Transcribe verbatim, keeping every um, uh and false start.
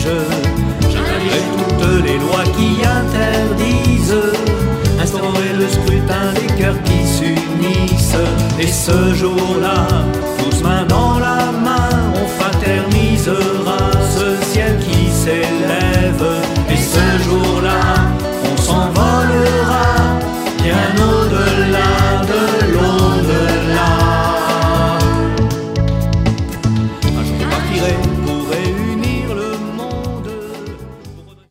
neige. J'invalide toutes les lois qui interdisent, instaurer le scrutin des cœurs qui s'unissent. Et ce jour-là, tous main dans